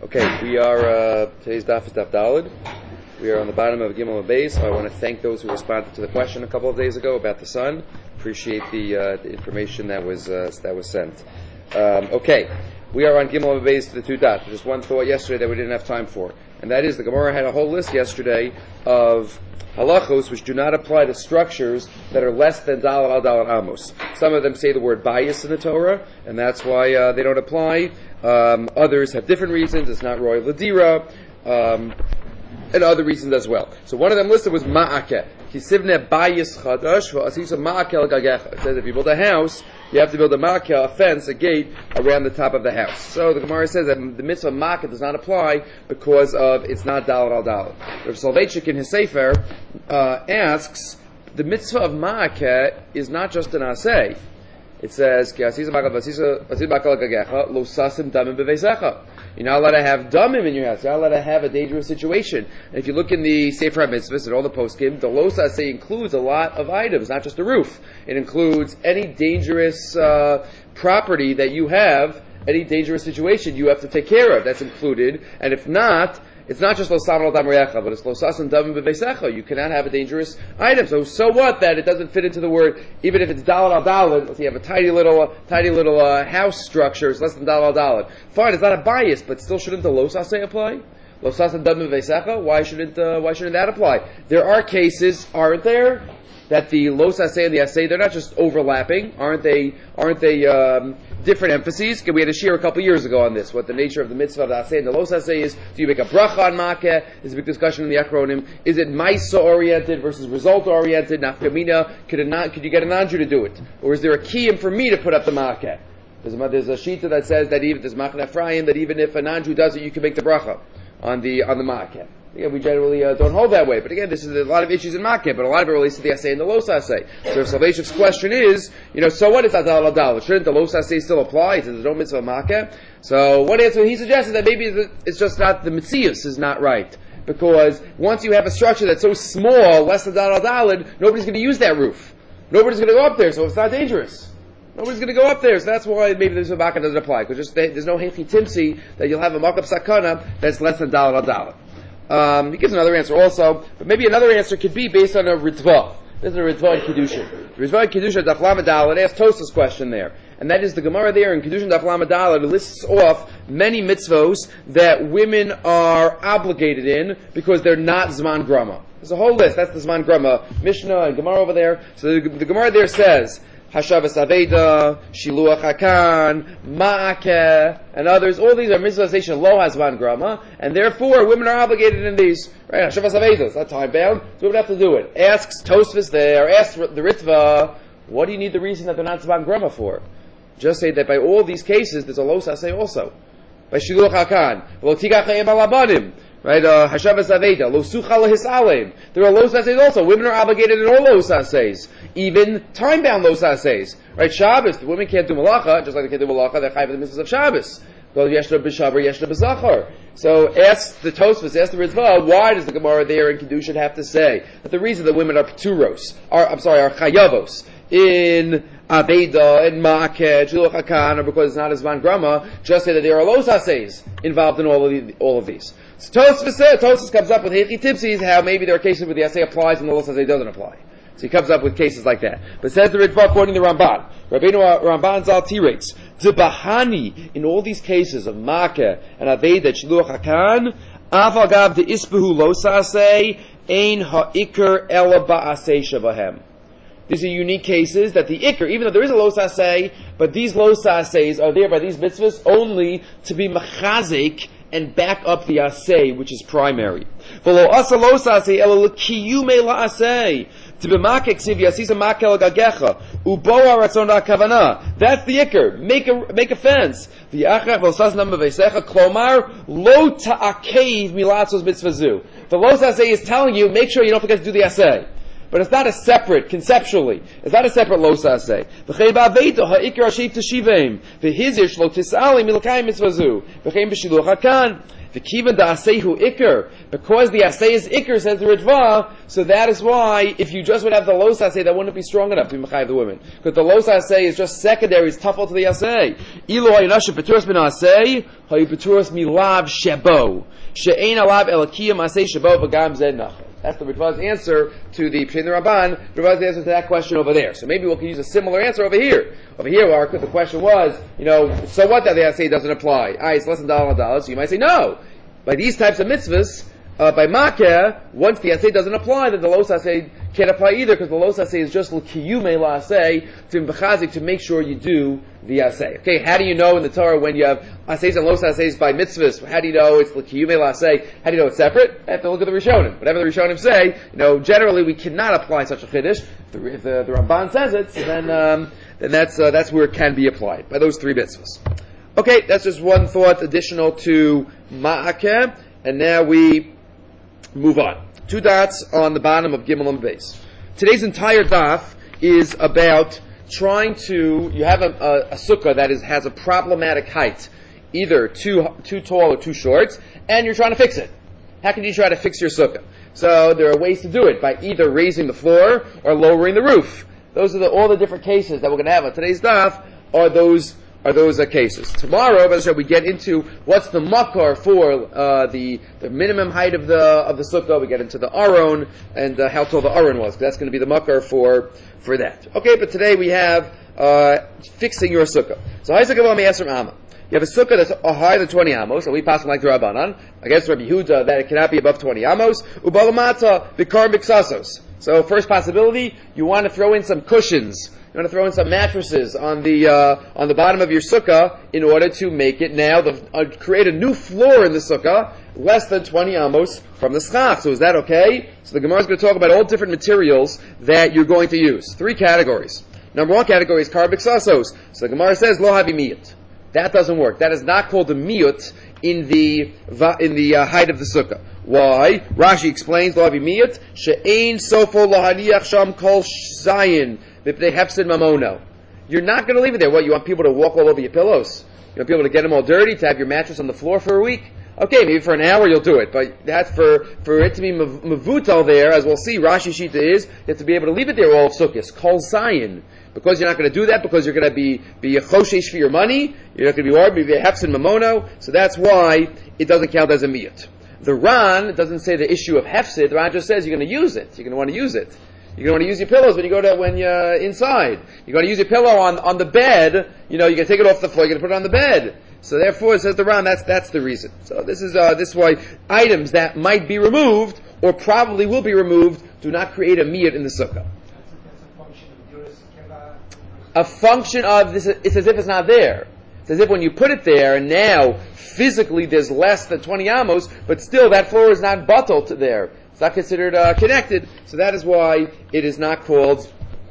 Okay, we are, today's daf is daf Daled. We are on the bottom of Gimel Beis. I want to thank those who responded to the question a couple of days ago about the sun. Appreciate the information that was sent. Okay, we are on Gimel Beis to the two dots. Just one thought yesterday that we didn't have time for, and that is the Gemara had a whole list yesterday of halachos which do not apply to structures that are less than Daled al Daled Amos. Some of them say the word bias in the Torah, and that's why they don't apply. Others have different reasons. It's not Roy Ladira, and other reasons as well. So one of them listed was Ma'akeh. Kisivne bayis chadash v'asisa ma'akel gagecha. It says if you build a house, you have to build a ma'akel, a fence, a gate around the top of the house. So the Gemara says that the mitzvah ma'akel does not apply because of it's not daled al daled. Rav Soloveitchik in his sefer asks the mitzvah of ma'akel is not just an aseh. It says you're not allowed to have damim in your house. You're not allowed to have a dangerous situation. And if you look in the Sefer HaMitzvahs and all the poskim, the Lo Saseh includes a lot of items, not just the roof. It includes any dangerous property that you have, any dangerous situation you have to take care of. That's included. And if not, it's not just lo sam al dam reyecha, but it's lo sasam dam beveisecha. You cannot have a dangerous item. So what that it doesn't fit into the word, even if it's daled al daled. Let's say you have a tiny little house structure. It's less than daled al daled. Fine, it's not a bias, but still shouldn't the lo saseh apply? Lo sasam dam beveisecha. Why shouldn't that apply? There are cases, aren't there, that the lo saseh and the aseh they're not just overlapping. Aren't they? Different emphases. We had a shir a couple years ago on this. What the nature of the mitzvah of the aseh and the lo saseh is. Do you make a bracha on makeh? There's a big discussion in the Achronim. Is it maisa oriented versus result oriented? Nafkamina, could you get a non-Jew to do it, or is there a kiyum for me to put up the makeh? There's a shita that says that even there's Machne Ephraim that even if a non-Jew does it, you can make the bracha on the makeh. Again, we generally don't hold that way. But again, this is a lot of issues in Makkah, but a lot of it relates to the Aseh and the Lo Saseh. So Soloveitchik's question is, so what is Adal Adal? Shouldn't the Lo Saseh still apply? Is there no mitzvah of Makkah? So one answer he suggested that maybe it's just not, the Metzius is not right. Because once you have a structure that's so small, less than Adal Adal, nobody's going to use that roof. Nobody's going to go up there, so it's not dangerous. Nobody's going to go up there, so that's why maybe the mitzvah of Makkah doesn't apply. Because there's no Hechi Timsi that you'll have a Makab Sakana that's less than Adal Adal. He gives another answer also, but maybe another answer could be based on a Ritva. This is a Ritva in Kedushin. The Ritva in Kedushin, Daf Lamed Daled, it asks Tosafos question there. And that is the Gemara there in Kedushin Daf Lamed Daled, it lists off many mitzvos that women are obligated in because they're not Zman Grama. There's a whole list, that's the Zman Grama Mishnah and Gemara over there. So the Gemara there says, Hashavas Aveda, Shiluach Hakan, Ma'akeh, and others. All these are mitzvahs lo hazman grama, and therefore women are obligated in these. Right? Hashavas Aveda, it's not time bound, so women have to do it. Asks Tosafos there, asks the Ritva, what do you need the reason that they're not zman grama for? Just say that by all these cases, there's a lo saseh also. By Shiluach Hakan, lo tigach hayim alabanim. Right, Hashavas Aveda, lo sucha lehisalem. There are lo saseis also. Women are obligated in all lo saseis, even time-bound lo saseis. Right, Shabbos, the women can't do malacha, just like they can't do malacha, they're chayv the mitzvahs of Shabbos. Well, yeshna b'shavar, yeshna b'zachar. So ask the Tosafos, ask the Ritva, why does the Gemara there in Kedushin have to say that the reason that women are pturos, are chayavos, in Aveda, in Ma'akeh, Shiluach Hakan, or because it's not as Zman Grama, just say that there are lo saseis involved in all of these. So Tosafos comes up with Hechi Tipsis, how maybe there are cases where the Aseh applies and the Lo Saseh doesn't apply. So he comes up with cases like that. But says the Ritva according to Ramban, Rabbeinu Ramban Zal T-rates, Zebahani, in all these cases of Makeh and Aveda, Shiluach Hakan, Avagav de Ispehu Lo Saseh, Ein Ha'ikr Ela Ba'aseh Shavahem. These are unique cases that the Iker, even though there is a Lo Saseh, but these Lo Saseis are there by these mitzvahs only to be Machazik and back up the aseh, which is primary. That's the ikr. Make a fence. The lo saseh is telling you, make sure you don't forget to do the aseh. But it's not a separate, conceptually, it's not a separate lo saseh. V'chein ba'aveda ha'ikar hashiv teshivim. V'hizir shlo tis'ali milakayim mitzvazu. V'chein b'shiluach hakan. The kivan da asehu ikr, because the aseh is ikr, says the Ritva, so that is why, if you just would have the los aseh, that wouldn't be strong enough to be mechayev the women. Because the los aseh is just secondary, it's tuffle to the aseh. Ilu hayinashu peturos min aseh, hayu peturos milav shebo. She'ein alav elakiyam aseh shebo v'gam zed nachal. That's the Ritva's answer to the Pshin Rabban, Ritva's answer to that question over there. So maybe we can use a similar answer over here. Over here, the question was, so what that the assay doesn't apply? It's less than $1. So you might say, no. By these types of mitzvahs, by Makeh, once the assay doesn't apply, then the los assay can't apply either, because the los assay is just l'kiyume la'asay, to b'chazik, to make sure you do the assay. Okay, how do you know in the Torah when you have assays and los assays by mitzvahs? How do you know it's l'kiyume la'asay? How do you know it's separate? I have to look at the Rishonim. Whatever the Rishonim say, generally we cannot apply such a chiddush. If the Ramban says it, then that's where it can be applied, by those three mitzvahs. Okay, that's just one thought additional to Ma'akeh, and now we move on. 2 dots on the bottom of Gimel and Beis. Today's entire daf is about trying to, you have a sukkah that has a problematic height, either too tall or too short, and you're trying to fix it. How can you try to fix your sukkah? So there are ways to do it, by either raising the floor or lowering the roof. Those are all the different cases that we're going to have on today's daf are those cases. Tomorrow, we get into what's the makar for the minimum height of the sukkah. We get into the aron and how tall the aron was. That's going to be the makar for that. Okay, but today we have fixing your sukkah. So you have a sukkah that's higher than 20 amos, and we pass like the Rabbanan against Rabbi Yehuda that it cannot be above 20 amos. Ubalamata bikar mixasos. So first possibility, you want to throw in some cushions. You want to throw in some mattresses on the bottom of your sukkah in order to make it create a new floor in the sukkah less than 20 amos from the schach. So is that okay? So the Gemara is going to talk about all different materials that you're going to use. 3 categories. Number 1 category is karbixasos. So the Gemara says lo havi miyut. That doesn't work. That is not called a miyut in the height of the sukkah. Why? Rashi explains lo havi miyut she'ein sofo lo haniach sham kol zayin. They hefsid mamono. You're not going to leave it there. What, you want people to walk all over your pillows? You want people to get them all dirty, to have your mattress on the floor for a week? Okay, maybe for an hour you'll do it, but that's for it to be mavutal there, as we'll see, Rashi Shita is, you have to be able to leave it there all of Sukkot. Kol Zayin. Because you're not going to do that, because you're going to be a choshesh for your money, you're not going to be worried, be a hefsid mamono, so that's why it doesn't count as a miyut. The Ran doesn't say the issue of hefsid, the Ran just says you're going to use it. You're going to want to use it. You're going to want to use your pillows when you're inside. You're going to use your pillow on the bed. You're going to take it off the floor. You're going to put it on the bed. So therefore, says the Ran, that's the reason. So this is why items that might be removed or probably will be removed do not create a miyut in the sukkah. That's a function of Yuris Keva. A function of this. It's as if it's not there. It's as if when you put it there, and now physically there's less than 20 amos, but still that floor is not bottled there. It's not considered connected, so that is why it is not called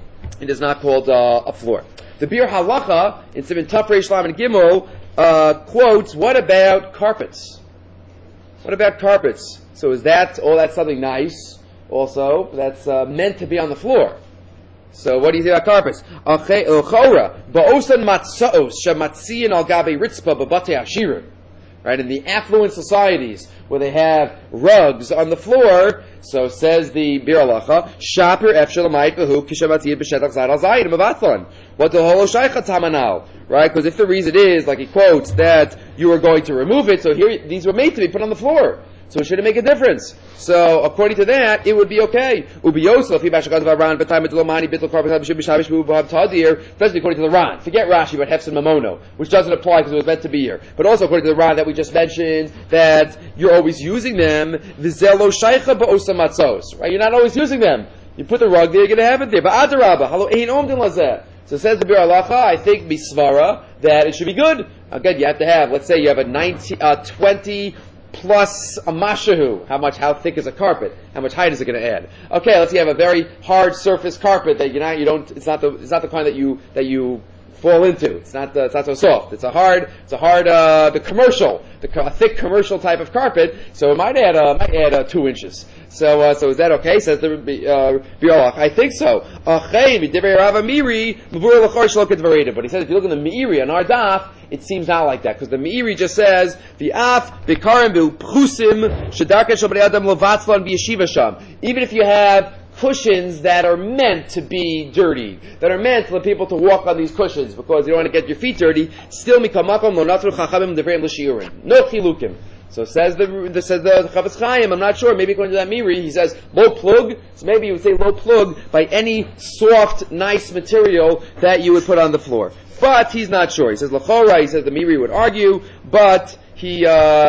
a floor. The Bir Halacha in Siman Taf Reish Lamed and Gimel quotes, "What about carpets? What about carpets? So is that's something nice? Also, that's meant to be on the floor. So what do you think about carpets? Ba'osan matzaos shematziin al gabe ritzpa b'batei ashirim." Right, in the affluent societies where they have rugs on the floor, so says the Bir Halacha, Shaper efshel amayit behu kishamatiyid b'shetach zayid al zayid mavatlan. What the holo shaycha tamanal? Right, because if the reason is, like he quotes, that you are going to remove it, so here these were made to be put on the floor. So it shouldn't make a difference. So according to that, it would be okay. Especially according to the Ran. Forget Rashi about Hefs and Mamono, which doesn't apply because it was meant to be here. But also according to the Ran that we just mentioned, that you're always using them. Right? You're not always using them. You put the rug there, you're going to have it there. So says the Bir Halacha, I think Misvara, that it should be good. Again, you have to have, let's say you have a 20 plus a mashahu. How thick is a carpet? How much height is it going to add? Okay, let's say you have a very hard surface carpet that it's not the kind that you fall into. It's not so soft. It's a hard, a thick commercial type of carpet. So it might add 2 inches. So is that okay? Says the Biolach. I think so. But he says if you look in the Meiri on our daf, it seems not like that because the Meiri just says v'af b'karim b'pchusim shedarka shel bnei adam lovatzlan v'yeshiva sham. Even if you have cushions that are meant to be dirty, that are meant for people to walk on these cushions because you don't want to get your feet dirty, still mikamakom lo natru chachamim devreim l'shiurim. No chilukim. So says the Chavetz Chaim, I'm not sure, maybe according to that Meiri, he says low plug, so maybe you would say low plug by any soft, nice material that you would put on the floor. But he's not sure. He says L'chora, he says the Meiri would argue, but he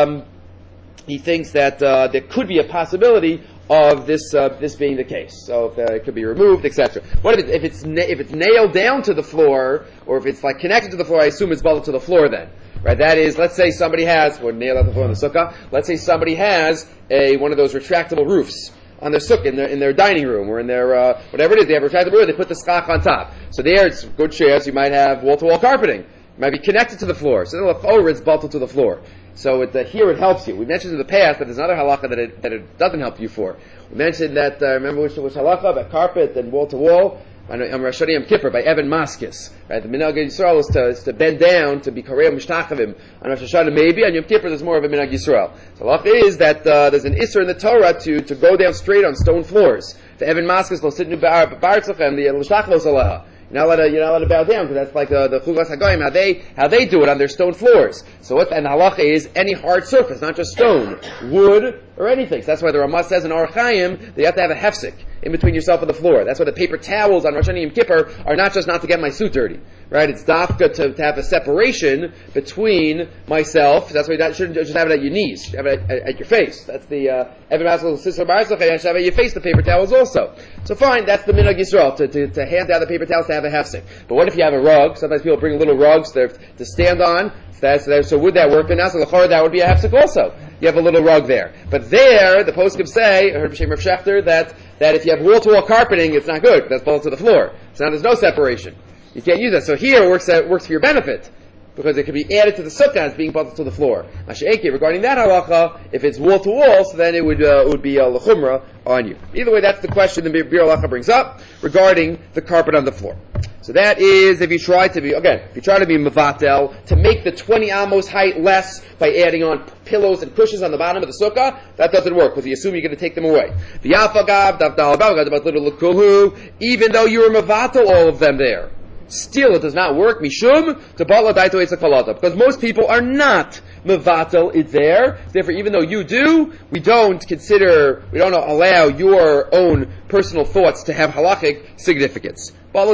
thinks that there could be a possibility of this being the case. So if it could be removed, etc. What if it's nailed down to the floor, or if it's like connected to the floor? I assume it's bolted to the floor then. Right, that is, let's say somebody has, or nailed out the floor in the sukkah, let's say somebody has one of those retractable roofs on their sukkah, in their dining room, or in their, whatever it is, they have a retractable roof, they put the schach on top. So there, it's good chairs, you might have wall-to-wall carpeting. It might be connected to the floor. So then it's bolted to the floor. So here it helps you. We mentioned in the past that there's another halacha that it doesn't help you for. We mentioned that, remember which halacha, about carpet and wall-to-wall? On Rosh Hashanah Yom Kippur by Evan Maskis. Right? The Minhag Yisrael is to bend down, to be Karei Mishtachavim. On Rosh Hashanah maybe, on Yom Kippur there's more of a Minhag Yisrael. So the halacha is that there's an Isser in the Torah to go down straight on stone floors. The Evan Maskis lo sitnu ba'artzachem, the L'shtach lo salaha. You're not allowed to bow down, because that's like the Chuvas HaGoyim, how they do it on their stone floors. So and halacha is any hard surface, not just stone, wood, or anything. So that's why the Ramah says in Orach Chaim that you have to have a hefsek in between yourself and the floor. That's why the paper towels on Rosh Hashanah Yom Kippur are not just not to get my suit dirty. Right? It's dafka to have a separation between myself. That's why you shouldn't just have it at your knees. You have it at your face. That's the Evan Maskil Sisar Barzach, you should have it at your face, the paper towels also. So fine, that's the Minhag Yisrael, to hand down the paper towels to have a hefsek. But what if you have a rug? Sometimes people bring little rugs to stand on. So would that work? And now, so that would be a hefsek also. You have a little rug there. But there, the poskim say, I heard B'Shem Rav Shechter, that if you have wall-to-wall carpeting, it's not good. That's bolted to the floor. So now there's no separation. You can't use that. So here it works for your benefit, because it can be added to the sukkah as being bolted to the floor. Masha'eki, regarding that halacha, if it's wall-to-wall, so then it would be a l'chumra on you. Either way, that's the question the Bir Halacha brings up regarding the carpet on the floor. So that is if you try to be mevatel, to make the 20 amos height less by adding on pillows and cushions on the bottom of the sukkah, that doesn't work because you assume you're going to take them away. Even though you were mevatel all of them there, still it does not work. Mishum to because most people are not mevatel it there. Therefore, even though you do, we don't allow your own personal thoughts to have halachic significance.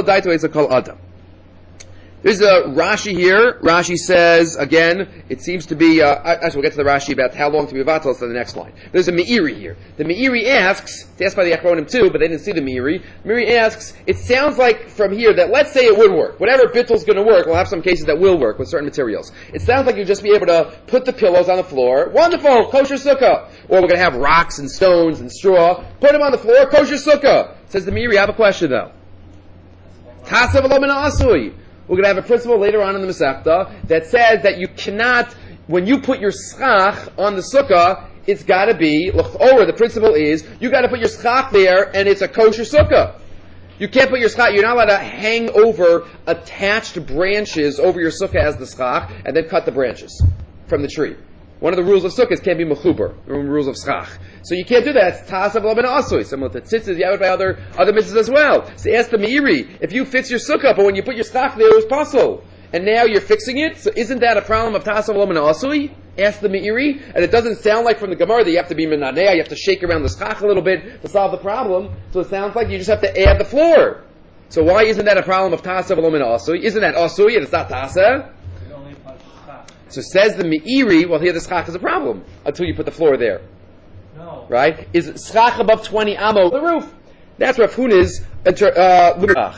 There's a Rashi here. Rashi says, again, it seems to be, actually we'll get to the Rashi about how long to be vatal, so the next line. There's a Meiri here. The Meiri asks, it's asked by the Achronim too, but they didn't see the Meiri. Meiri asks, it sounds like from here that let's say it would work. Whatever bittel's going to work, we'll have some cases that will work with certain materials. It sounds like you'll just be able to put the pillows on the floor. Wonderful, kosher sukkah. Or we're going to have rocks and stones and straw. Put them on the floor, kosher sukkah. Says the Meiri, I have a question though. Tasav lo min asui. We're going to have a principle later on in the Masechta that says that you cannot, when you put your schach on the sukkah, it's got to be, or the principle is, you got to put your schach there and it's a kosher sukkah. You can't put your schach, you're not allowed to hang over attached branches over your sukkah as the schach and then cut the branches from the tree. One of the rules of sukkahs can't be mechuber, the rules of schach. So you can't do that. It's tasav lo min asui. Similar to tzitzis, you have it by other mitzvahs as well. So ask the Meiri, if you fix your sukkah, but when you put your schach there, it was puzzle, and now you're fixing it, so isn't that a problem of tasav lo min asui? Ask the Meiri, and it doesn't sound like from the Gemara that you have to be minaneh, you have to shake around the schach a little bit to solve the problem, so it sounds like you just have to add the floor. So why isn't that a problem of tasav lo min asui? Isn't that asui and it's not tasav? So says the Meiri, well here the schach is a problem until you put the floor there. No. Right? Is schach above 20 amo the roof? That's Rav Huna's You're really wrong.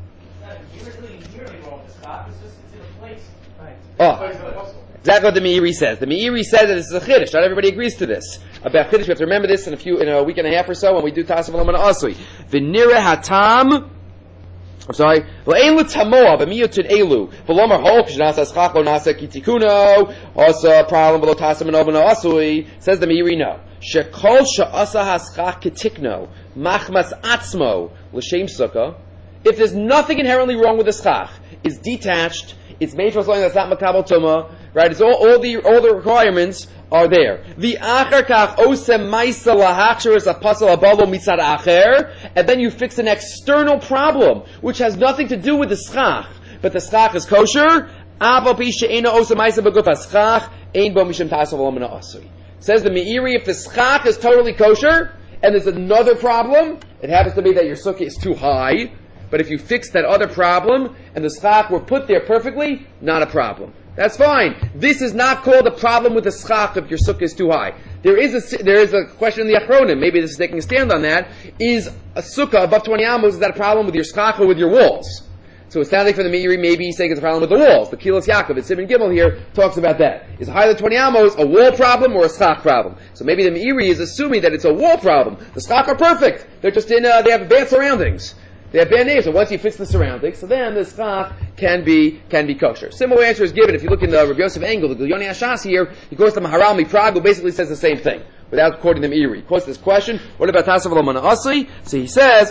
The schach is just, it's in a place. Right. Oh. Exactly what the Meiri says. The Meiri says that this is a chiddush. Not everybody agrees to this. About chiddush, we have to remember this in a week and a half or so when we do Tasav lo min asui. V'nireh hatam I'm sorry. Le'en l'tamoa b'miyutin elu v'lomar hol k'shnasa schach lo nasa kitikuno also problem below tasam and obana asui says the Meiri no shekol she'asa haschach kitikno machmas atzmo l'shem sukkah. If there's nothing inherently wrong with the schach, it's detached, it's made for something that's not makabel tuma, right? It's all the requirements are there. The achar kach osem ma'isa lahachsheres apasal abalo mitzad acher, and then you fix an external problem which has nothing to do with the schach, but the schach is kosher. Avo pi she'ena osem ma'isa beguf haschach ein bo mishum tasav l'mana asui. Says the Meiri, if the schach is totally kosher and there's another problem, it happens to be that your sukkah is too high. But if you fix that other problem and the schach were put there perfectly, not a problem. That's fine. This is not called a problem with the schach if your sukkah is too high. There is a question in the Achronim. Maybe this is taking a stand on that. Is a sukkah above 20 amos, is that a problem with your schach or with your walls? So it's sounding for the Meiri, maybe he's saying it's a problem with the walls. The Kilos Yaakov at Simon Gimel here talks about that. Is higher than 20 amos a wall problem or a schach problem? So maybe the Meiri is assuming that it's a wall problem. The schach are perfect. They're just they have bad surroundings. They have bad names, so once you fix the surroundings, so then the schach can be kosher. Similar answer is given if you look in the Rabbi Yosef Engel, the Gilyoni Hashas here, he goes to Maharal Miprag, who basically says the same thing, without quoting the Meiri. He quotes this question, what about Tasav L'Mana Asli? So he says,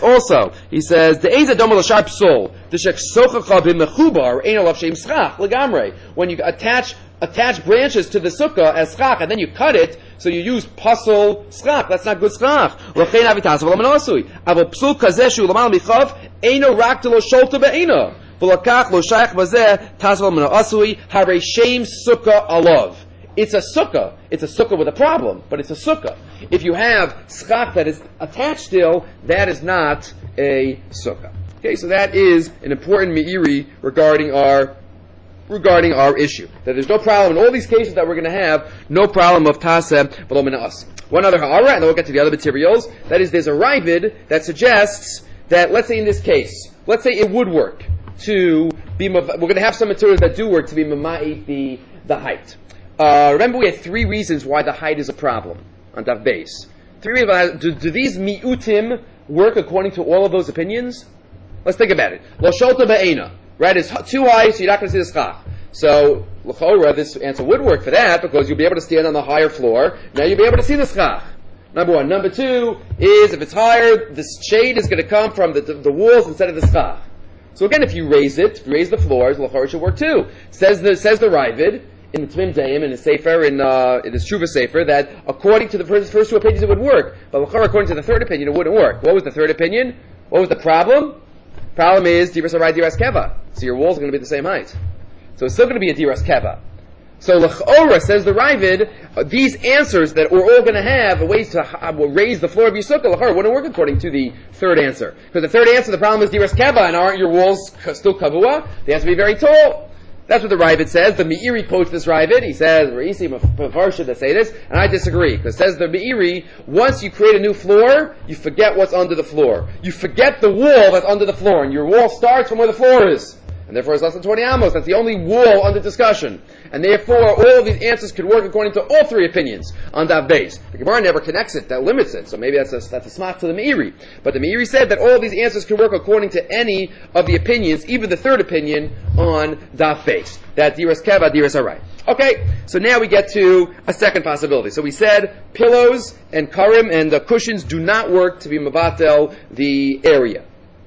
the Eza Domo L'Shar Psol, the Shek Sochacha B'Mechubar, Ein Olav Shem Schach, L'Gamrei. When you attach branches to the sukkah as schach, and then you cut it, so you use puzzle schach. That's not good schach. L'chein avitasav l'man asui. Avol psul kazeh shu l'mal michav, eino rak lo sholta be'eino. V'lakach lo shayach bazeh tasav l'man asui, harei shem sukkah alav. It's a sukkah with a problem, but it's a sukkah. If you have schach that is attached still, that is not a sukkah. Okay, so that is an important meiri regarding our issue. That there's no problem in all these cases that we're going to have, no problem of taseh v'lo min us. One other ha'ara, and then we'll get to the other materials. That is, there's a Ravid that suggests that, let's say in this case, let's say it would work to be, we're going to have some materials that do work to be mama'it the height. Remember we had 3 reasons why the height is a problem on Daf Beis. 3 reasons why, do these mi'utim work according to all of those opinions? Let's think about it. Lo sholta be'ena. Right, it's too high, so you're not going to see the schach. So, l'chora, this answer would work for that, because you'll be able to stand on the higher floor. Now you'll be able to see the schach. Number 1. Number 2 is, if it's higher, the shade is going to come from the walls instead of the schach. So again, if you raise the floors, l'chora should work too. Says the Ravid, in the Tmim Deim, in his Sefer, in his Shuvah Sefer, that according to the first 2 opinions it would work. But l'chora, according to the 3rd opinion, it wouldn't work. What was the 3rd opinion? What was the problem? Problem is diras arai diras keva. So your walls are going to be the same height. So it's still going to be a diras keva. So l'chora, says the Ravid, these answers that we're all going to have ways to raise the floor of your sukkah, l'chora, wouldn't work according to the 3rd answer. Because the 3rd answer, the problem is diras keva, and aren't your walls still kavua? They have to be very tall. That's what the Ravid says. The Meiri quotes this Ravid. He says, Re'isi Mefarsha that say this, and I disagree. Because says the Meiri, once you create a new floor, you forget what's under the floor. You forget the wall that's under the floor, and your wall starts from where the floor is. And therefore it's less than 20 amos. That's the only wall under discussion. And therefore all of these answers could work according to all 3 opinions on Daf Beis. The Gemara never connects it, that limits it. So maybe that's a smach to the Meiri. But the Meiri said that all of these answers could work according to any of the opinions, even the 3rd opinion on Daf Beis. That diras keva, diras arai. Okay, so now we get to a second possibility. So we said pillows and karim and the cushions do not work to be mabatel the area.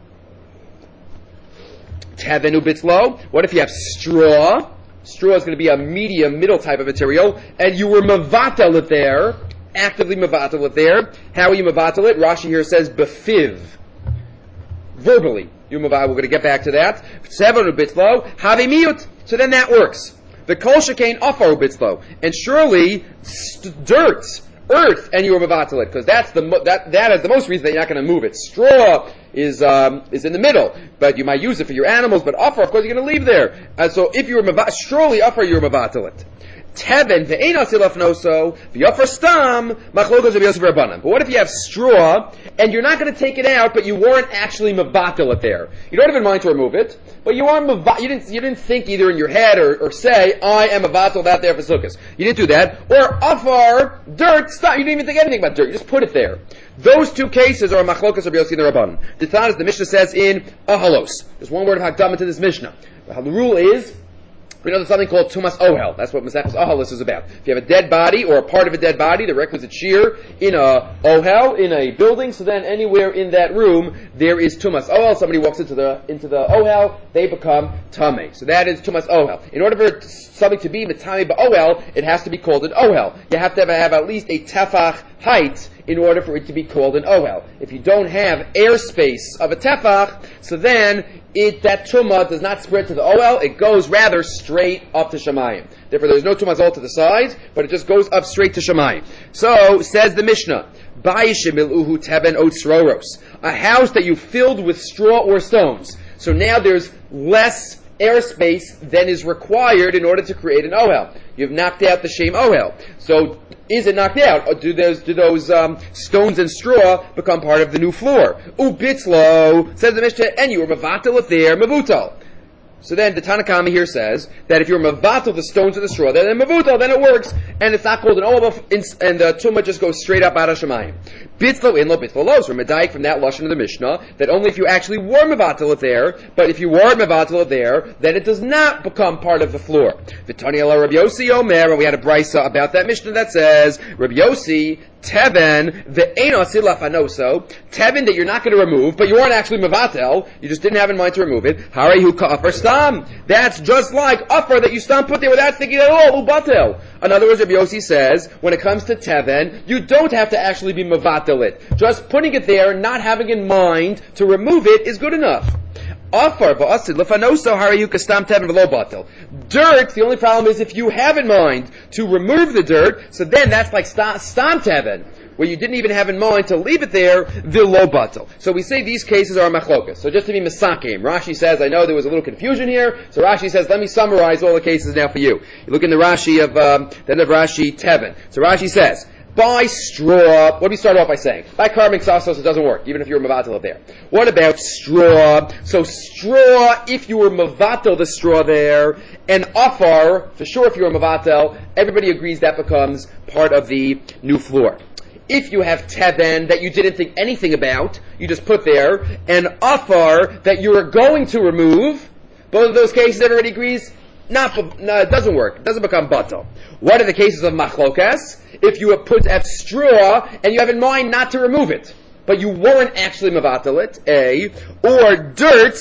Tevenu bitzlo. What if you have straw? Straw is going to be a middle type of material, and you were mavatel it there, actively mavatel it there. How are you mavatel it? Rashi here says befiv. Verbally. We're going to get back to that. Tevenu bitzlo. Havimiyut. So then that works. The kol shekain afar bitzlo. And surely dirt, earth, and you are mavatel it, because that is the most reason that you're not going to move it. Straw is in the middle, but you might use it for your animals. But afar, of course, you're going to leave there. And so if you were surely afar, you're mavatel it. Teben ve'ein asil lafnoso v'yofer stam machlokos Rabbi Yosef Rabbanan. But what if you have straw and you're not going to take it out, but you weren't actually mevatel it there? You don't have in mind to remove it, but you are you didn't think either in your head or say I am mevatel that there for sukkahs. You didn't do that. Or afar dirt. Stop. You didn't even think anything about dirt. You just put it there. Those two cases are machlokas Rabbi Yosef and Rabbanan. The Tan, as the Mishnah says in Ahalos. There's one word of Hakdama to this Mishnah. The rule is, we know there's something called Tumas Ohel. That's what Maseches Ahalos is about. If you have a dead body or a part of a dead body, the requisite shear in a Ohel, in a building, so then anywhere in that room there is Tumas Ohel. Somebody walks into the Ohel, they become Tameh. So that is Tumas Ohel. In order for something to be Metame Ba'Ohel, it has to be called an Ohel. You have to have at least a tefach height in order for it to be called an Ohel. If you don't have airspace of a tefach, so then that tumah does not spread to the Ohel, it goes rather straight up to Shemayim. Therefore there's no tumah all to the sides, but it just goes up straight to Shemayim. So, says the Mishnah, Bayishimiluhu teben otsroros, a house that you filled with straw or stones. So now there's less airspace than is required in order to create an Ohel. You've knocked out the Shem Ohel. So, is it knocked out? Or do those stones and straw become part of the new floor? Ubitzlo, says the Mishnah, and you were mevatel it there, mevutal. So then the Tanakama here says that if you're mevatel the stones or the straw, then mevutal, then it works, and it's not called an Ohel, and the tumah just goes straight up out of Shemayim. Bitzlo in lo, bitzlo lo. So we're medayik from that lashon of the Mishnah that only if you actually were mevatel it there, but if you were mevatel it there, then it does not become part of the floor. V'tani ala Rabbi Yossi Omer, and we had a brisa about that Mishnah that says Rabbi Yossi Teben ve'ein asil lafanoso, Teben that you're not going to remove, but you weren't actually mevatel, you just didn't have in mind to remove it. Harehu ka'afar stam. That's just like afar that you stam put there without thinking at all. Ubatel. In other words, Rabbi Yossi says when it comes to Teben, you don't have to actually be mevatel it. Just putting it there, not having in mind to remove it, is good enough. Afar va'asid lefanoso harayu kastam teben v'lo batel. Dirt, the only problem is if you have in mind to remove the dirt, so then that's like stam teben, where you didn't even have in mind to leave it there, v'lo batel. So we say these cases are machlokas. So just to be misakim, Rashi says, I know there was a little confusion here, so Rashi says, let me summarize all the cases now for you. You look in the Rashi of, the end of Rashi Teben. So Rashi says, by straw, what do we start off by saying? By carbon xasos, it doesn't work, even if you're mevatel there. What about straw? So straw, if you were mevatel the straw there, and afar, for sure if you were mevatel, everybody agrees that becomes part of the new floor. If you have teben that you didn't think anything about, you just put there, and afar that you are going to remove, both of those cases everybody agrees, no, it doesn't work. It doesn't become batal. What are the cases of machlokas? If you have put at straw and you have in mind not to remove it, but you weren't actually mevatel it, A, or dirt,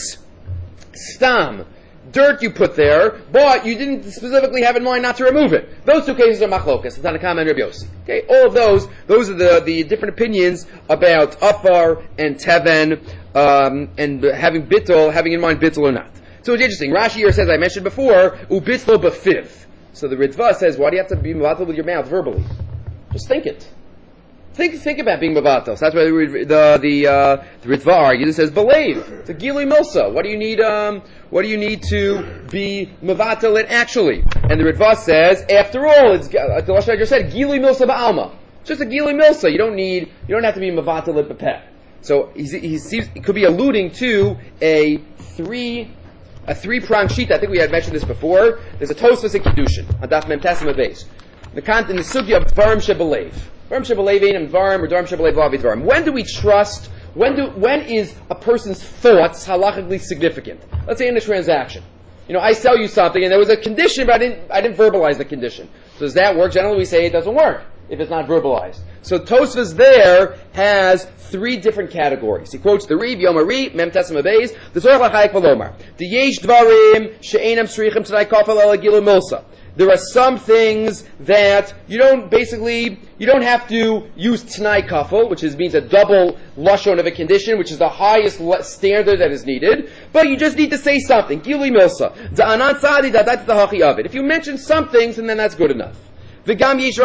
stam. Dirt you put there, but you didn't specifically have in mind not to remove it. Those two cases are machlokas, Tanakama and Rabbi Yossi. Okay, all of those are the different opinions about afar and teven, and having in mind bittul or not. So it's interesting. Rashi here says, I mentioned before, ubitzlo b'fiv. So the Ritva says, why do you have to be mevatel with your mouth verbally? Just think it. Think about being mevatel. So that's why the Ritva argues. It says, believe. It's a gilui milsa. What do you need to be mevatel it actually? And the Ritva says, after all, it's the lashon I just said, gilui milsa ba'alma. It's just a gilui milsa. You don't have to be mevatel it b'peh. So he could be alluding to a three-pronged sheet. I think we had mentioned this before. There's a Tosfos in Kiddushin on Daf Mem Tesem Beis. In the sugya of Dvarim Shebelev. Dvarim Shebelev ain't Dvarim or Dvarim Shebelev Lavi Dvarim. When do we trust? When is a person's thoughts halachically significant? Let's say in a transaction. I sell you something and there was a condition, but I didn't verbalize the condition. So does that work? Generally, we say it doesn't work if it's not verbalized. So Tosfos there has three different categories. He quotes the Riv Yomari Mem Tesem Beis, the Zorach Lachayik V'Lomar, the Yesh Dvarim She'enam Tzrichim T'nai Kafel Ela Gilu Milsa. There are some things that you don't have to use T'nai Kafel, which means a double lashon of a condition, which is the highest standard that is needed, but you just need to say something. Gilui Milsa. Da'anan Tzadi Da'dat T'hachi of it. If you mention some things, and then that's good enough. Some things you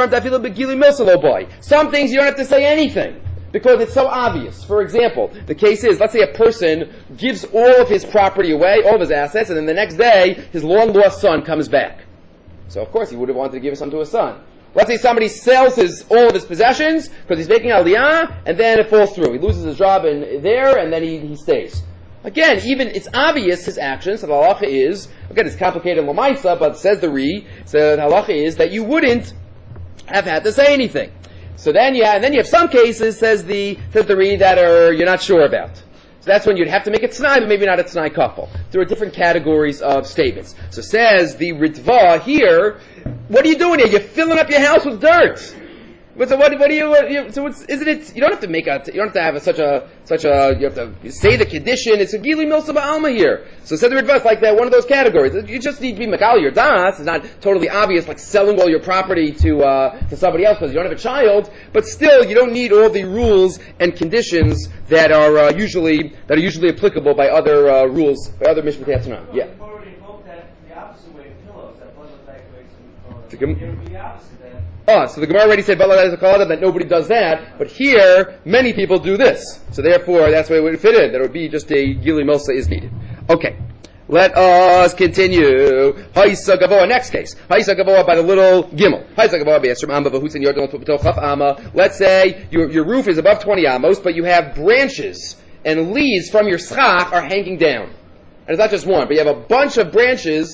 don't have to say anything because it's so obvious. For example, the case is, let's say a person gives all of his property away, all of his assets, and then the next day his long lost son comes back. So of course he would have wanted to give some to his son. Let's say somebody sells all of his possessions because he's making aliyah, and then it falls through. He loses his job and then he stays. Again, even it's obvious his actions. So the halacha is, again, it's complicated in Lamaisa, but says the so the halacha is that you wouldn't have had to say anything. So then you have some cases, says the that you're not sure about. So that's when you'd have to make a t'nai, but maybe not a t'nai couple. There are different categories of statements. So says the Ritva here, what are you doing here? You're filling up your house with dirt. So isn't it, you don't have to you don't have to have you have to say the condition, it's a gili milsa ba'alma here. So said the Ritva, it's like that, one of those categories. You just need to be makal your das, it's not totally obvious, like selling all your property to somebody else because you don't have a child, but still, you don't need all the rules and conditions that are usually applicable by other rules, by other mishpat hatanah. Yeah. We've already invoked that the opposite way of pillows, that blood evacuation. The It would be the opposite then. So the Gemara already said that nobody does that, but here many people do this. So therefore, that's why it would fit in. That it would be just a gili milsa is needed. Okay, let us continue. Haisa gavoa. Next case. Haisa gavoa by the little gimel. Haisa gavoa b'yesrim amba v'hutzin yordon l'tochaf ama. Let's say your roof is above 20 amos, but you have branches and leaves from your schach are hanging down. And it's not just one, but you have a bunch of branches.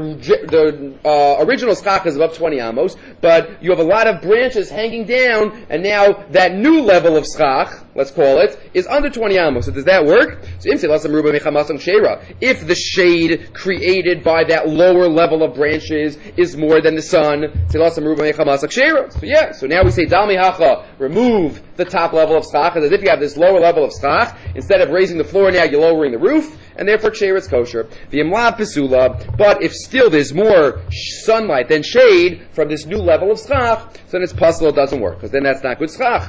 The original schach is above 20 amos, but you have a lot of branches hanging down, and now that new level of schach, let's call it, is under 20 amos. So does that work? So if the shade created by that lower level of branches is more than the sun, so yeah, so now we say dal mihacha, remove the top level of schach, as if you have this lower level of schach, instead of raising the floor now you're lowering the roof, and therefore ksher is kosher. The imlav pesula, but if still there's more sunlight than shade from this new level of schach, so then it's possible it doesn't work, because then that's not good schach.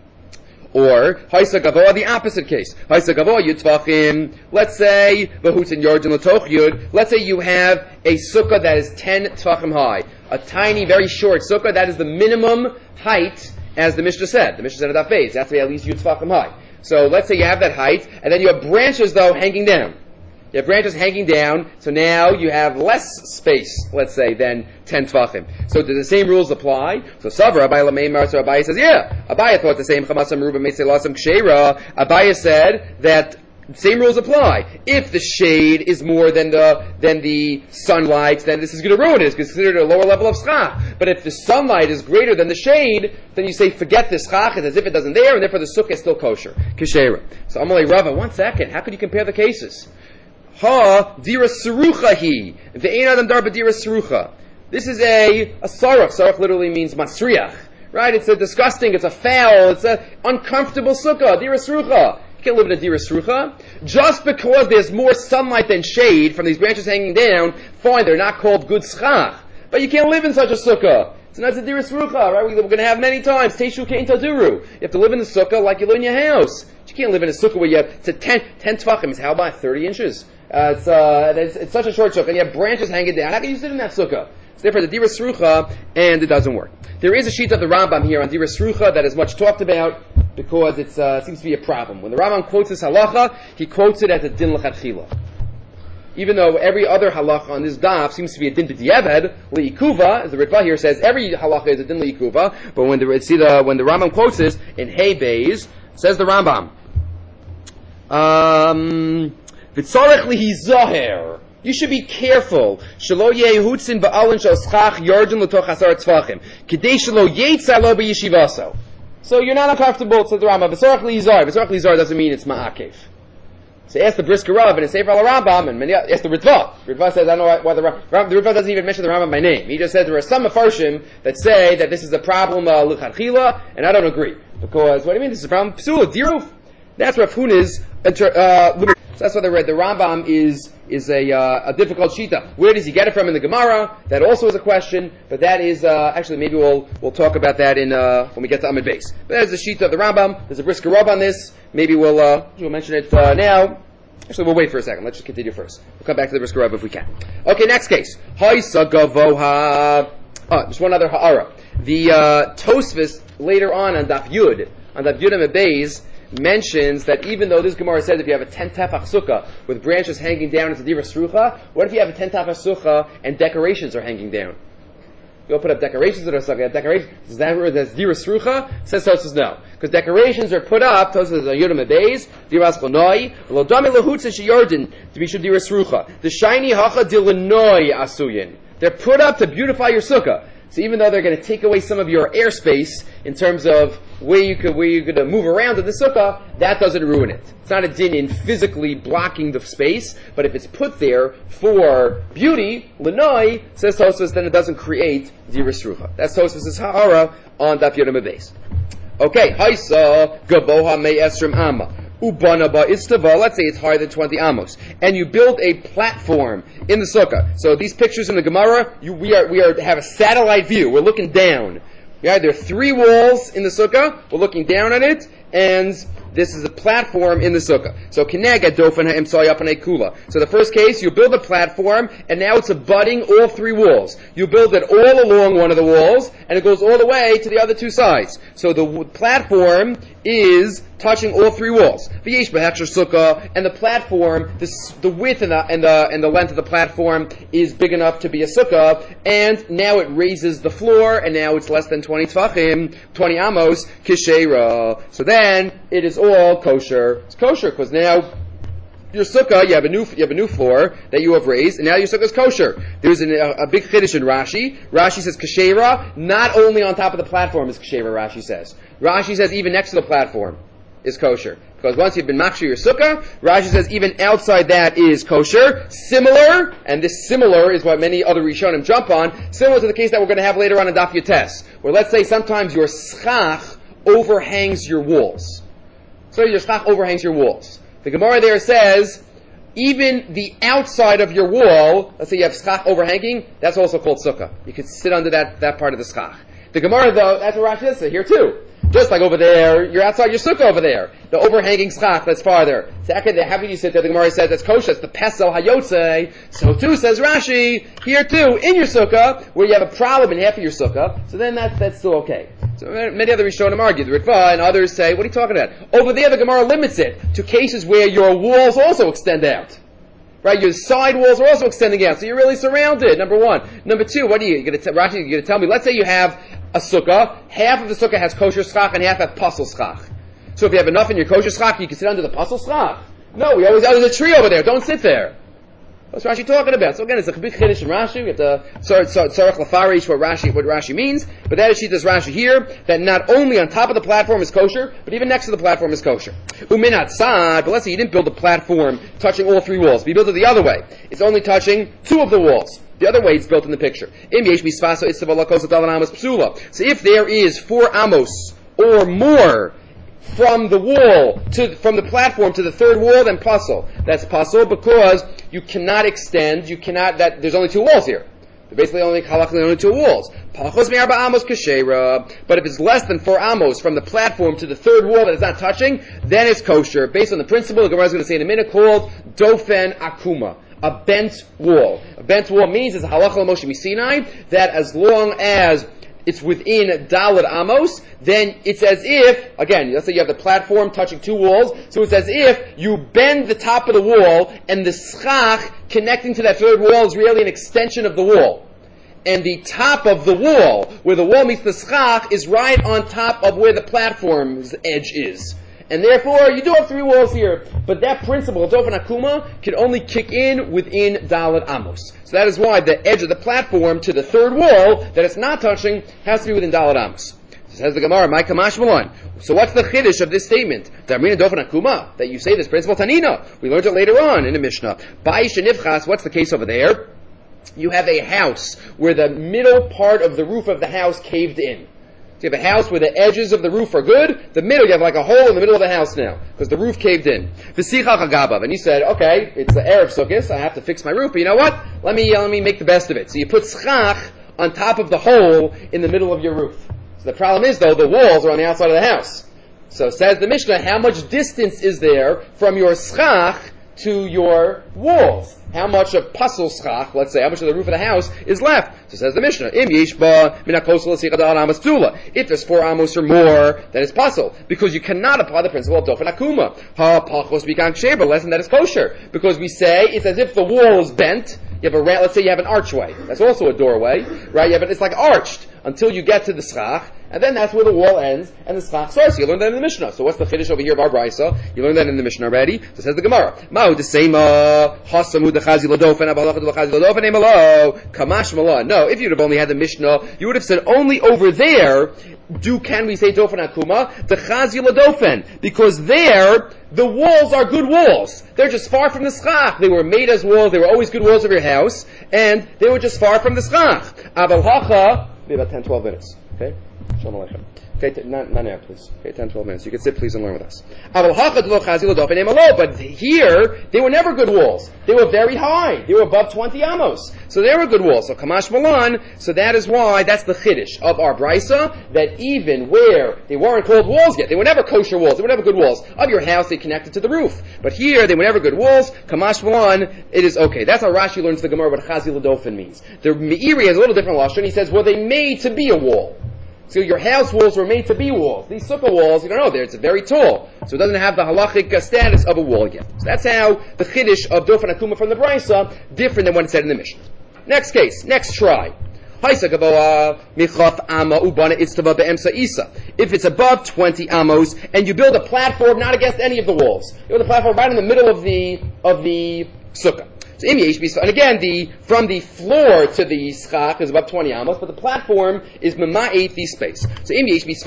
Or, haisa gavoa, the opposite case. Haisa gavoa yutvachim, let's say, v'hutzin yordin l'toch yud, let's say you have a sukkah that is 10 tvachim high. A tiny, very short sukkah, that is the minimum height, as the Mishnah said. The Mishnah said at Daf, that's at least yutvachim high. So let's say you have that height, and then you have branches though hanging down. You have branches hanging down, so now you have less space, let's say, than 10 tvachim. So do the same rules apply? So Savra, Abaye Lameimar, so Abaye says, yeah. Abaye thought the same, Chamasam Ruba Meisei Lasam Kshera. Abaye said that same rules apply. If the shade is more than the sunlight, then this is going to ruin it. It's considered a lower level of schach. But if the sunlight is greater than the shade, then you say forget the schach, it's as if it doesn't there, and therefore the sukkah is still kosher. Keshera. So Amalei Rava, 1 second, how could you compare the cases? Ha dira serucha hi ve'ein adam dar b'dira serucha. This is a sarach. Sarach literally means masriach, right? It's a disgusting, it's a foul, it's a uncomfortable sukkah. Dira serucha. You can't live in a dira serucha. Just because there's more sunlight than shade from these branches hanging down, fine, they're not called good schach. But you can't live in such a sukkah. So that's a dira serucha, right? We're going to have many times. Teishu kein taduru. You have to live in the sukkah like you live in your house. You can't live in a sukkah where you have, it's a 10 tvachim. It's how about 30 inches? It's such a short sukkah, and you have branches hanging down. How can you sit in that sukkah? So therefore, the dira srucha, and it doesn't work. There is a sheet of the Rambam here on dira srucha that is much talked about because it seems to be a problem. When the Rambam quotes this halacha, he quotes it as a din l'chatchila. Even though every other halacha on this daf seems to be a din b'diavad, li'ikuva, as the Ritva here says, every halacha is a din li'ikuva, but when the Rambam quotes this in Hey Beis, says the Rambam, v'tzorech lihizaher. You should be careful. Shelo yehutzin ba'alin shel schach yordin l'toch asar tzvachim. K'dei shelo yetza lo b'yeshivaso. So you're not uncomfortable, says the Rambam. V'tzorech lihizaher. V'tzorech lihizaher doesn't mean it's ma'akev. So ask the Brisker Rav and Sefer al Rambam, and ask the Ritva. Ritva says, I don't know why the Ritva doesn't even mention the Rambam by name. He just says there are some Mefarshim that say that this is a problem l'chadchila, and I don't agree. Because, what do you mean? This is a problem? Psula, diruf. That's Rav Huna's so that's why the Rambam is a difficult shita. Where does he get it from in the Gemara? That also is a question, but that is actually maybe we'll talk about that in when we get to Amud Beis. But there's a shita of the Rambam. There's a Brisker Rav on this. Maybe we'll mention it now. Actually, we'll wait for a second. Let's just continue first. We'll come back to the Brisker Rav if we can. Okay, next case. Haisa gavoha. Just one other ha'ara. The Tosfos later on Daf Yud and Beis, mentions that even though this Gemara says if you have a 10 tefach sukkah with branches hanging down into dira srucha, what if you have a 10 tefach sukkah and decorations are hanging down? You'll put up decorations that are sukkah. Decorations, is that where that's dira srucha? Says Tosfos no. Because decorations are put up, Tosfos says, Yudam Abeis, dira askonoi, Lodami lahutza sheyordin, to be dira srucha. The shiny hacha dilanoi asuyin. They're put up to beautify your sukkah. So even though they're going to take away some of your airspace in terms of where you're going to move around in the sukkah, that doesn't ruin it. It's not a din in physically blocking the space, but if it's put there for beauty, Lanoi, says Tosfos, then it doesn't create dira srucha. That's Tosfos' ha'ara on Daf Yudam Abeis. Okay, Haisa gaboha me'esrim amma. Ubanaba istava, let's say it's higher than 20 amos, and you build a platform in the sukkah. So these pictures in the Gemara, we have a satellite view. We're looking down. Yeah, there are 3 walls in the sukkah. We're looking down on it, and this is a platform in the sukkah. So kinega dofen ha'imsayapane kula. So the first case, you build a platform, and now it's abutting all 3 walls. You build it all along one of the walls, and it goes all the way to the other 2 sides. So the platform is touching all 3 walls. V'yesh b'hechsher sukkah, and the platform, the width and the length of the platform is big enough to be a sukkah, and now it raises the floor, and now it's less than 20 tfachim, 20 amos, kishera. So then it is all kosher. It's kosher because now your sukkah, you have a new floor that you have raised, and now your sukkah is kosher. There's a big chiddush in Rashi. Rashi says kashera, not only on top of the platform is kashera, Rashi says. Rashi says even next to the platform is kosher. Because once you've been makshir your sukkah, Rashi says even outside that is kosher. Similar, and this similar is what many other Rishonim jump on, similar to the case that we're going to have later on in Daf Yotes, where let's say sometimes your schach overhangs your walls. So your schach overhangs your walls. The Gemara there says, even the outside of your wall, let's say you have schach overhanging, that's also called sukkah. You can sit under that part of the schach. The Gemara though, that's what Rashi says here too. Just like over there, you're outside your sukkah over there. The overhanging schach that's farther. So how can you sit there? The Gemara says that's kosher, it's the pesel hayotze. So too says Rashi, here too, in your sukkah, where you have a problem in half of your sukkah, so then that's still okay. So many other Rishonim argue, the Ritva and others say, what are you talking about? Over there the Gemara limits it to cases where your walls also extend out. Right, your side walls are also extending out, so you're really surrounded, number one. Number two, what are you going to Rashi, you're going to tell me, let's say you have a sukkah, half of the sukkah has kosher schach and half has pasul schach. So if you have enough in your kosher schach, you can sit under the pasul schach. No, there's a tree over there, don't sit there. What's Rashi talking about? So again, it's a big chiddush in Rashi. We have to tzarech lafarish what Rashi means, but that is she does Rashi here that not only on top of the platform is kosher, but even next to the platform is kosher. Uminat sad, but let's say you didn't build a platform touching all 3 walls, but you built it the other way. It's only touching 2 of the walls. The other way it's built in the picture. So if there is 4 amos or more from the wall from the platform to the 3rd wall, then pasul. That's pasul because you cannot extend. There's only 2 walls here. They're basically only 2 walls. Pachos me'arba amos kashera. But if it's less than 4 amos from the platform to the 3rd wall that it's not touching, then it's kosher. Based on the principle the Gemara is going to say in a minute called dofen akuma. A bent wall. A bent wall means, as a halacha l'Moshe Misinai, that as long as it's within Daled Amos, then it's as if, again, let's say you have the platform touching 2 walls, so it's as if you bend the top of the wall, and the schach connecting to that 3rd wall is really an extension of the wall. And the top of the wall, where the wall meets the schach, is right on top of where the platform's edge is. And therefore, you do have 3 walls here. But that principle, Dofen Akuma, can only kick in within Daled Amos. So that is why the edge of the platform to the 3rd wall that it's not touching has to be within Daled Amos. So says the Gemara, my Kamash Malon. So what's the chiddush of this statement? Darmina Dofen Akuma, that you say this principle Tanina. We learned it later on in the Mishnah. Ba'ish and Nivchas, what's the case over there? You have a house where the middle part of the roof of the house caved in. So you have a house where the edges of the roof are good, the middle, you have like a hole in the middle of the house now, because the roof caved in. And you said, okay, it's the Erev Sukkos, I have to fix my roof, but you know what? Let me make the best of it. So you put schach on top of the hole in the middle of your roof. So the problem is, though, the walls are on the outside of the house. So says the Mishnah, how much distance is there from your schach to your walls? How much of pasul schach, let's say, how much of the roof of the house is left? So says the Mishnah, if there's 4 amos or more, then it's pasul, because you cannot apply the principle of dofen akuma. Less than that is kosher, because we say it's as if the wall is bent. You have let's say you have an archway. That's also a doorway, right? It's like arched until you get to the schach, and then that's where the wall ends, and the schach starts. You learn that in the Mishnah. So what's the chiddush over here of our brisa? You learned that in the Mishnah already. So it says the Gemara. Ma'u d'seima hasamu d'chazi l'dofen abalacha d'chazi l'dofen emalo kamash malah. No, if you'd have only had the Mishnah, you would have said only over there can we say dofen akuma d'chazi l'dofen, because there the walls are good walls. They're just far from the schach. They were made as walls. They were always good walls of your house, and they were just far from the schach. Abalacha. Be about 10, 12 minutes. Okay? Shalom Aleichem. Okay, not now, please. Okay, 10, 12 minutes. You can sit, please, and learn with us. But here, they were never good walls. They were very high. They were above 20 amos. So they were good walls. So Kamash Malan, so that is why, that's the chiddush of our brisa, that even where they weren't called walls yet, they were never kosher walls, they were never good walls. Of your house, they connected to the roof. But here, they were never good walls. Kamash Malan, it is okay. That's how Rashi learns the Gemara what Chazi L'Dofen means. The Meiri has a little different lashon. He says, were they made to be a wall? So your house walls were made to be walls. These sukkah walls, you don't know, it's very tall. So it doesn't have the halachic status of a wall yet. So that's how the chiddush of Dofen Akuma from the Brisa, different than what it said in the Mishnah. Next case, next try. If it's above 20 amos, and you build a platform not against any of the walls. You build a platform right in the middle of the sukkah. So and again, from the floor to the schach is about 20 amos, but the platform is mema'et the space. So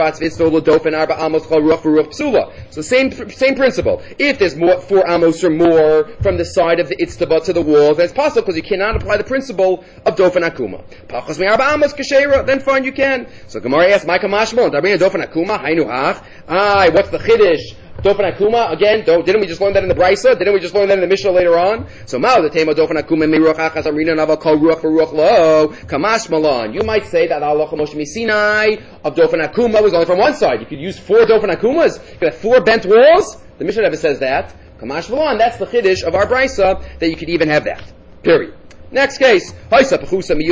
same principle. If there's 4 amos or more from the side of the itztaba to the wall, that's possible because you cannot apply the principle of dofen akuma. Then fine, you can. So Gemara asks, what's the chiddush? Dofen Akuma, again, didn't we just learn that in the Brisa? Didn't we just learn that in the Mishnah later on? So, the tema Dofen Akuma Miruach Achas Amrina Nava Kol Ruach V'Ruach Lo Kamash Malan. You might say that Allah Moshe Misinai of Dofen Akuma was only from one side. You could use 4 Dofen Akumas. You could have 4 bent walls. The Mishnah never says that. Kamash Malan, that's the chiddush of our Brisa, that you could even have that. Period. Next case. Let's say,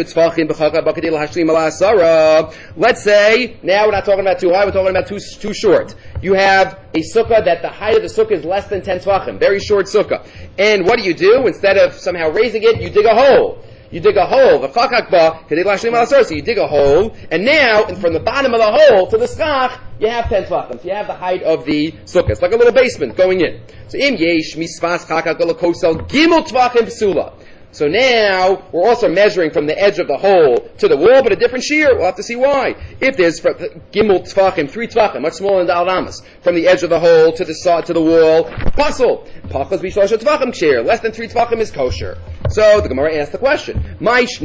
now we're not talking about too high, we're talking about too short. You have a sukkah that the height of the sukkah is less than 10 tvachim, very short sukkah. And what do? Instead of somehow raising it, you dig a hole. You dig a hole. So you dig a hole, and now, from the bottom of the hole to the schach, you have 10 tvachim. So you have the height of the sukkah. It's like a little basement going in. So im yesh misvas chakak gimel tvachim psula. So now, we're also measuring from the edge of the hole to the wall, but a different shear. We'll have to see why. If there's gimel tvachim, 3 tvachim, much smaller than Dal Amas, from the edge of the hole to the side, to the wall, pasul. Pachas b'shlosha tvachim shear. Less than 3 tvachim is kosher. So, the Gemara asks the question. What's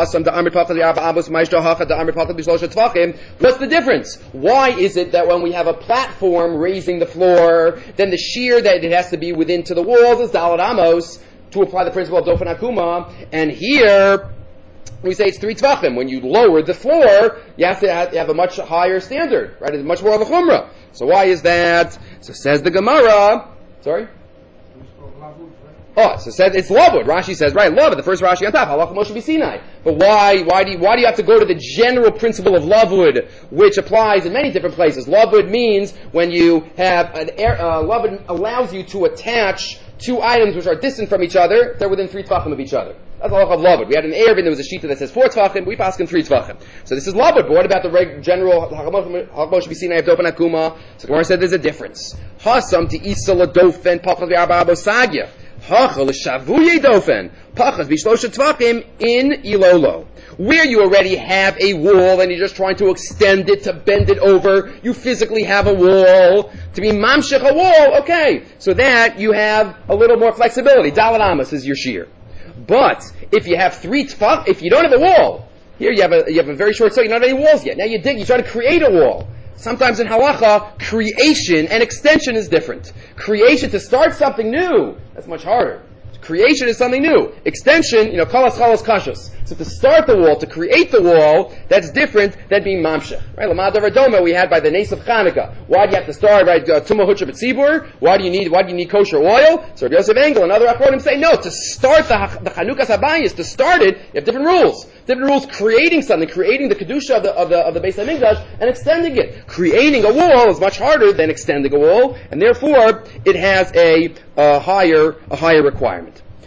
the difference? Why is it that when we have a platform raising the floor, then the shear that it has to be within to the walls is Daled Amos, to apply the principle of Dofen Akuma, and here we say it's 3 tvachim. When you lower the floor, you have to have a much higher standard, right? It's much more of a chumrah. So why is that? So says the Gemara. Sorry? Oh, so it says it's lavud. Rashi says, right, lavud, the first Rashi on top, halach Moshe B'Sinai. But why do you have to go to the general principle of lavud, which applies in many different places? Lavud means when you have lavud allows you to attach 2 items which are distant from each other, they're within 3 tvachim of each other. That's halach of lavud. We had an Erevin, there was a shita that says 4 tvachim, we pass in 3 tvachim. So this is lavud, but what about the general halach Moshe B'Sinai of Dofen Akuma? So Gemara said there's a difference. Hasam ti isa l'dofen pachas v'arba abosagya. Hachal l'shavuye dofen pachas b'shlosha tvachim in ilolo. Where you already have a wall and you're just trying to extend it, to bend it over, you physically have a wall. To be mamshech a wall, okay. So that you have a little more flexibility. Daled Amos is your shear. But if you have 3 tvach, if you don't have a wall, here you have a very short sukkah, you don't have any walls yet. Now you try to create a wall. Sometimes in halacha, creation and extension is different. Creation, to start something new, that's much harder. Creation is something new. Extension, kalas chalas kashas. So to start the wall, to create the wall, that's different than being mamshech. Right? Lamad Doma we had by the Nes of Chanukah. Why do you have to start, right, Tumah Hutcha B'tzibur? Why do you need kosher oil? So Rabbi Yosef Engel and other Achronim say, no, to start the Chanukah Sabayis, to start it, you have different rules. Different rules creating something, creating the Kedusha of the Beis HaMikdash, and extending it. Creating a wall is much harder than extending a wall, and therefore, it has a higher requirement.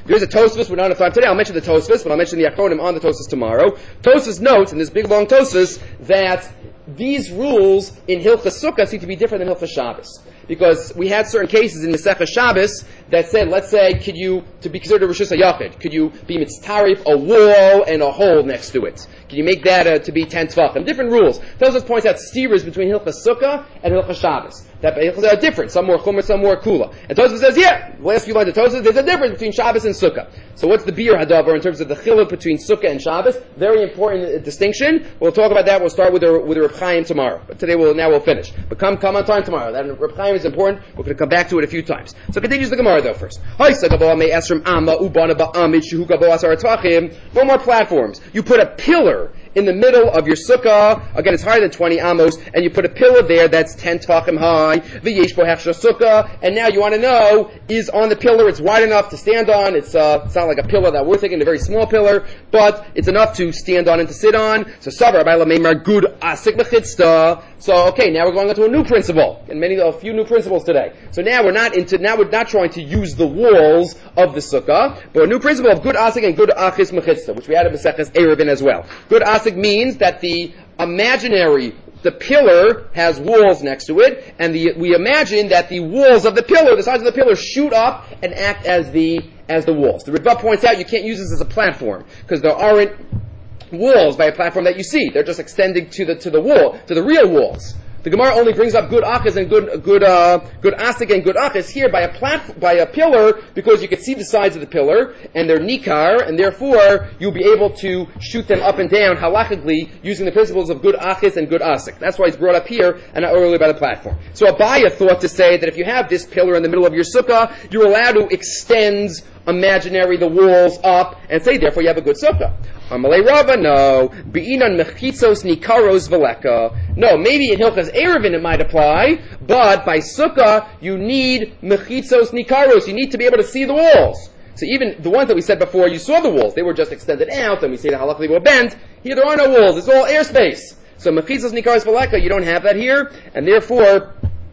There's a Tosfos, we don't have time today, I'll mention the Tosfos, but I'll mention the Achronim on the Tosfos tomorrow. Tosfos notes, in this big long Tosfos, that these rules in Hilchas Sukkah seem to be different than Hilchas Shabbos. Because we had certain cases in Masechah Shabbos that said, let's say, to be considered a Rishus HaYachid, could you be mitztarif a wall and a hole next to it? Can you make that to be 10 Tvachim? Different rules. Tosfos points out steers between Hilchas Sukkah and Hilchas Shabbos. That are different. Some more Chumash, some more Kula. And Tosfos says, last few lines of Tosfos, there's a difference between Shabbos and Sukkah. So what's the Bir Hadavar in terms of the chiluk between Sukkah and Shabbos? Very important distinction. We'll talk about that. We'll start with the Reb Chaim tomorrow. But today we'll finish. But come on time tomorrow. That Reb Chaim is important. We're going to come back to it a few times. So continues the Gemara though first. No more platforms. You put a pillar in the middle of your sukkah. Again, it's higher than 20 amos, and you put a pillar there that's 10 tvachim high. V'yesh bo hechsher sukkah, and now you want to know, is on the pillar, it's wide enough to stand on. It's not like a pillar that we're thinking, a very small pillar, but it's enough to stand on and to sit on. So savar abayla meimar good asik mechitzta. So okay, now we're going on to a new principle, and a few new principles today. So now we're not trying to use the walls of the sukkah, but a new principle of good asik and good achis mechitzta, which we had in Maseches Eruvin as well. Good asik means that the pillar has walls next to it, and we imagine that the walls of the pillar, the sides of the pillar, shoot up and act as the walls. The Ritva points out you can't use this as a platform because there aren't walls by a platform that you see. They're just extending to the wall, to the real walls. The Gemara only brings up good achas and good asik and good achas here by a pillar, because you can see the sides of the pillar and they're nikar, and therefore you'll be able to shoot them up and down halachically using the principles of good achas and good asik. That's why it's brought up here and not earlier by the platform. So Abaya thought to say that if you have this pillar in the middle of your sukkah, you're allowed to extend the walls up and say therefore you have a good sukkah. Amalei Rava, no. Be'inan mechitzos nikaros veleka. No, maybe in Hilchas Eruvin it might apply, but by Sukkah you need mechitzos nikaros. You need to be able to see the walls. So even the ones that we said before, you saw the walls. They were just extended out, and we say the halachically were bent. Here there are no walls. It's all airspace. So mechitzos nikaros veleka, you don't have that here, and therefore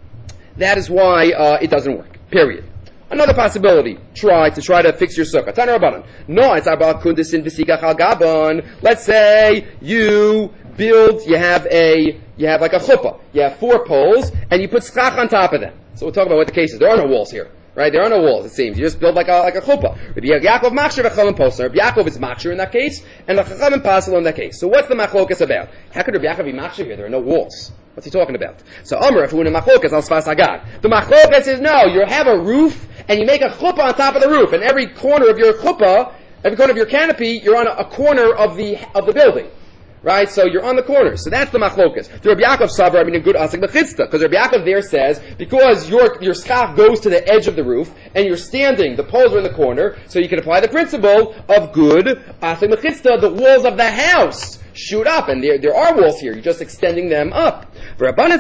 that is why it doesn't work. Period. Another possibility, try to fix your sukkah. Tana Rabbanan. No, it's about kundisin v'sigach al gabon. Let's say you have like a chuppah. You have 4 poles, and you put schach on top of them. So we'll talk about what the case is. There are no walls here. Right? There are no walls, it seems. You just build like a chuppah. Rabbi Yaakov machshir v'chachamim posel. Rabbi Yaakov is machshir in that case, and the chachamim pasel in that case. So what's the machlokas about? How could Rabbi Yaakov be machshir here? There are no walls. What's he talking about? So Omer, if we're in a machlokas, al sfas agag. The machlokas is no, you have a roof, and you make a chuppah on top of the roof, and every corner of your chuppah, every corner of your canopy, you're on a corner of the building. Right? So you're on the corner. So that's the machlokas. The Rabbi Yaakov Savar, a good asik mechitzta. Because Rabbi Yaakov there says, because your schach goes to the edge of the roof, and you're standing, the poles are in the corner, so you can apply the principle of good asik mechitzta. The walls of the house shoot up, and there are walls here. You're just extending them up. Rabbanan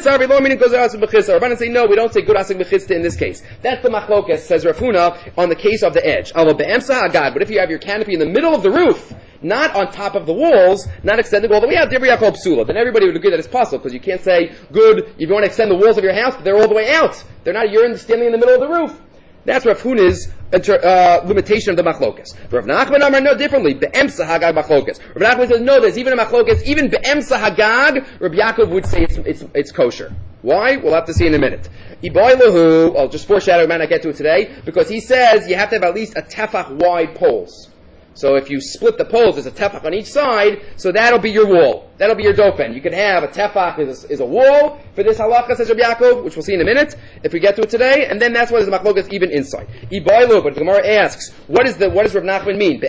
say, no, we don't say good asik mechitzta in this case. That's the machlokas, says Rav Huna, on the case of the edge. But if you have your canopy in the middle of the roof, not on top of the walls, not extending all the way out, then everybody would agree that it's possible, because you can't say good if you want to extend the walls of your house, but they're all the way out. They're not, you're standing in the middle of the roof. That's Rav Huna's limitation of the machlokas. Rav Nachman Amar, no, differently. Be'emsa hagag machlokas. Rav Nachman says, no, there's even a machlokas, even be'emsa hagag, Rabbi Yaakov would say it's kosher. Why? We'll have to see in a minute. Iboilahu, I'll just foreshadow, I might not get to it today, because he says you have to have at least a tefach wide poles. So if you split the poles, there's a tefach on each side, so that'll be your wall. That'll be your dofen. You can have a tefach is a wall for this halacha, says Rabbi Yaakov, which we'll see in a minute, if we get to it today, and then that's why there's a machlokas even inside. Iboilu, but the Gemara asks, what does Rav Nachman mean?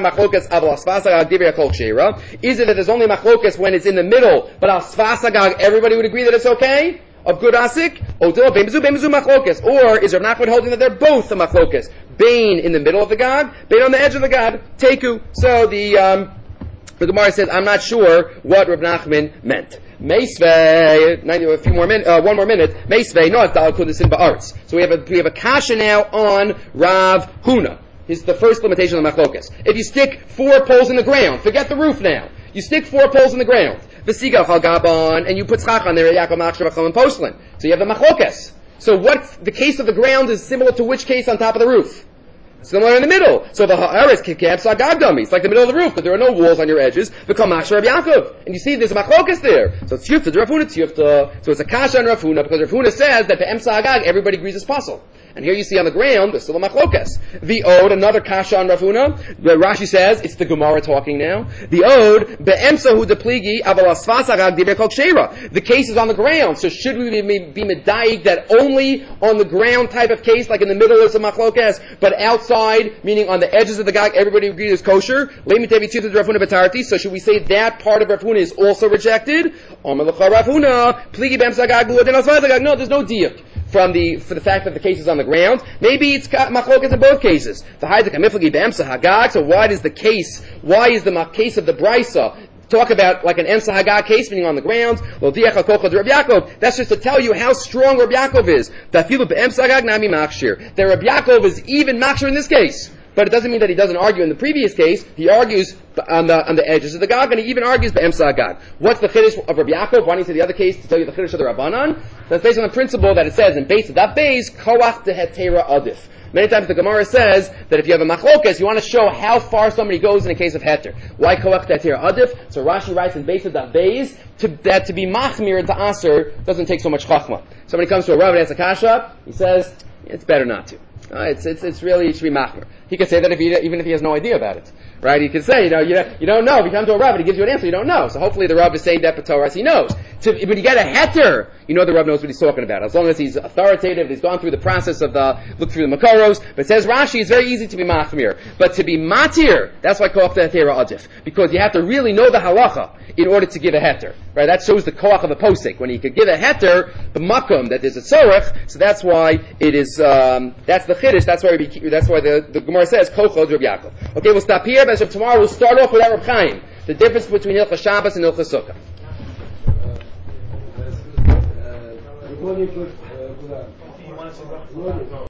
Is it that there's only machlokas when it's in the middle, but al sfasagag, everybody would agree that it's okay? Of good asik? Or is Rav Nachman holding that they're both a machlokas? Bain in the middle of the gag, Bain on the edge of the gag, Teku. So the Gemara says, I'm not sure what Rav Nachman meant. Meisvei, one more minute. Meisvei, no, Dal Kundisin Ba'arts. So we have a kasha now on Rav Huna. Here's the first limitation of the machlokas. If you stick 4 poles in the ground, forget the roof now. You stick 4 poles in the ground. V'sigach al gabon, and you put schach on there, Yaakov machshir v'chachamim posel. So you have the machlokas. So what the case of the ground is similar to which case on top of the roof? Similar in the middle. So the ha'aretz kikab sagagdami. It's like the middle of the roof, because there are no walls on your edges. V'kol machshir Rabbi Yaakov. And you see there's a machlokas there. So it's Tziyufta, Rav Huna Tziyufta. So it's a kasha on Rav Huna, because Rav Huna says that be'em sagag everybody agrees is possible. And here you see on the ground, there's still a machlokas. The ode, another kasha on Rav Huna. Rashi says, it's the Gemara talking now. The ode, be'emsahu depligi aval asfas agag diber kol kshera. The case is on the ground, so should we be medayik that only on the ground type of case, like in the middle is a machlokas, but outside, meaning on the edges of the gag, everybody agrees is kosher? So should we say that part of Rav Huna is also rejected? No, there's no diuk for the fact that the case is on the ground. Maybe it's machlokas in both cases. So why is the case of the brisa talk about like an emsa hagag case, meaning on the ground? That's just to tell you how strong Rabbi Yaakov is. That Rabbi Yaakov is even makshir in this case. But it doesn't mean that he doesn't argue in the previous case. He argues on the edges of the gag, and he even argues the emsa hagag. What's the chiddush of Rabbi Yaakov? Why don't you say the other case to tell you the chiddush of the Rabbanan? That's based on the principle that it says in base of that base, koach dehetera adif. Many times the Gemara says that if you have a machlokas, you want to show how far somebody goes in a case of heter. Why koach dehetera adif? So Rashi writes in base of that base that to be machmir and to aser doesn't take so much chachma. Somebody comes to a Rav and asks a kasha, he says, it's better not to. It's really, it should be machmir. He could say that even if he has no idea about it. Right? He could say, you don't know. If you come to a Rav and he gives you an answer, you don't know. So hopefully the Rav is saying that Torah as he knows. When you get a heter, you know the Rav knows what he's talking about. As long as he's authoritative, he's gone through the process of look through the Makoros. But it says Rashi, it's very easy to be machmir. But to be matir, that's why koach dehetera adif. Because you have to really know the halacha in order to give a heter. Right? That shows the koach of the posik. When he could give a heter, the makom, that there's a tzorech, so that's why it is, that's the chiddush, that's why the Gemara says, kochod Rabbi Yaakov. Okay, we'll stop here, but tomorrow we'll start off with Reb Chaim. The difference between Hilchas Shabbos and Hilchas Sukkah.